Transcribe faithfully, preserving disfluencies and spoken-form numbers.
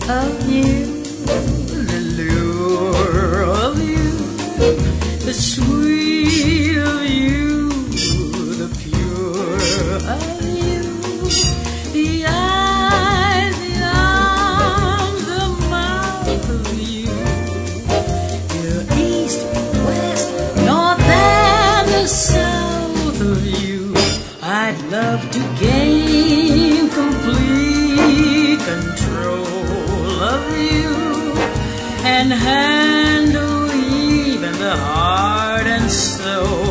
of you, the lure of you, the sweet of you, the pure of you, the eyes, the arms, the mouth of you, the east, west, north and the south of you. I'd love to gain complete control of you and handle even the heart and soul